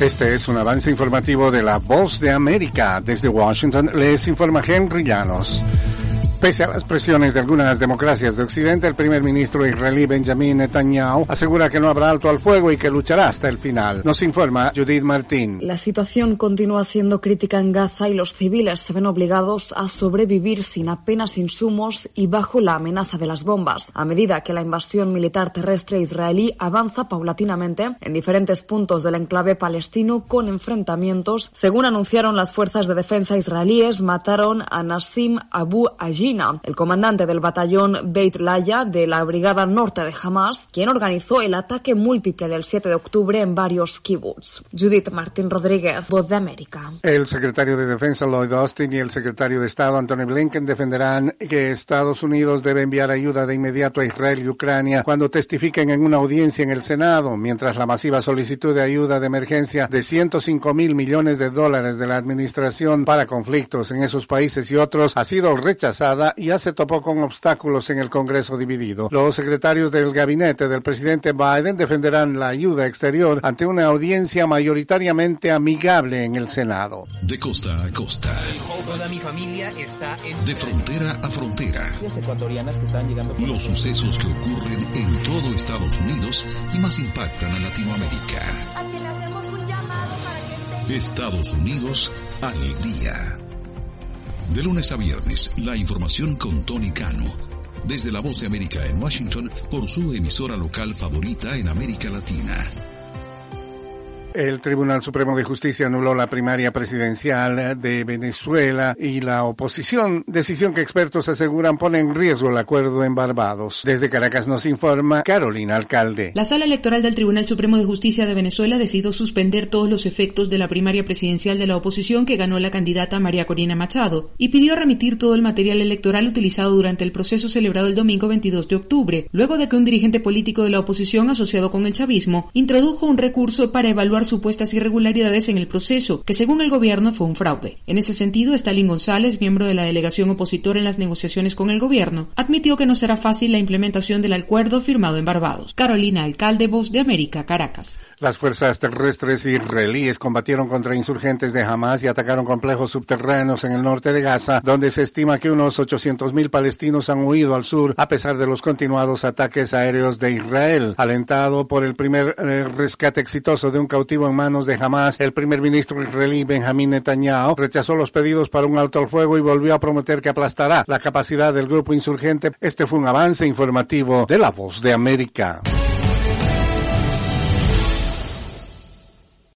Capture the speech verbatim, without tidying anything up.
Este es un avance informativo de La Voz de América. Desde Washington les informa Henry Llanos. Pese a las presiones de algunas democracias de Occidente, el primer ministro israelí Benjamin Netanyahu asegura que no habrá alto al fuego y que luchará hasta el final. Nos informa Judith Martín. La situación continúa siendo crítica en Gaza y los civiles se ven obligados a sobrevivir sin apenas insumos y bajo la amenaza de las bombas, a medida que la invasión militar terrestre israelí avanza paulatinamente en diferentes puntos del enclave palestino con enfrentamientos. Según anunciaron las fuerzas de defensa israelíes, mataron a Nassim Abu Ajin, el comandante del batallón Beit Laya de la Brigada Norte de Hamas, quien organizó el ataque múltiple del siete de octubre en varios kibbutz. Judith Martín Rodríguez, Voz de América. El secretario de Defensa Lloyd Austin y el secretario de Estado Antony Blinken defenderán que Estados Unidos debe enviar ayuda de inmediato a Israel y Ucrania cuando testifiquen en una audiencia en el Senado, mientras la masiva solicitud de ayuda de emergencia de ciento cinco mil millones de dólares de la administración para conflictos en esos países y otros ha sido rechazada y ya se topó con obstáculos en el Congreso dividido. Los secretarios del gabinete del presidente Biden defenderán la ayuda exterior ante una audiencia mayoritariamente amigable en el Senado. De costa a costa. Toda mi familia está en... De frontera a frontera. Ecuatorianas que están llegando... Los sucesos que ocurren en todo Estados Unidos y más impactan a Latinoamérica. Aquí le hacemos un llamado para que esté... Estados Unidos al día. De lunes a viernes, la información con Tony Cano. Desde La Voz de América en Washington, por su emisora local favorita en América Latina. El Tribunal Supremo de Justicia anuló la primaria presidencial de Venezuela y la oposición, decisión que expertos aseguran pone en riesgo el acuerdo en Barbados. Desde Caracas nos informa Carolina Alcalde. La Sala Electoral del Tribunal Supremo de Justicia de Venezuela decidió suspender todos los efectos de la primaria presidencial de la oposición que ganó la candidata María Corina Machado y pidió remitir todo el material electoral utilizado durante el proceso celebrado el domingo veintidós de octubre, luego de que un dirigente político de la oposición asociado con el chavismo introdujo un recurso para evaluar supuestas irregularidades en el proceso, que según el gobierno fue un fraude. En ese sentido, Stalin González, miembro de la delegación opositora en las negociaciones con el gobierno, admitió que no será fácil la implementación del acuerdo firmado en Barbados. Carolina Alcalde, Voz de América, Caracas. Las fuerzas terrestres israelíes combatieron contra insurgentes de Hamas y atacaron complejos subterráneos en el norte de Gaza, donde se estima que unos ochocientos mil palestinos han huido al sur a pesar de los continuados ataques aéreos de Israel. Alentado por el primer eh, rescate exitoso de un cautivo en manos de Hamas, el primer ministro israelí Benjamin Netanyahu rechazó los pedidos para un alto al fuego y volvió a prometer que aplastará la capacidad del grupo insurgente. Este fue un avance informativo de La Voz de América.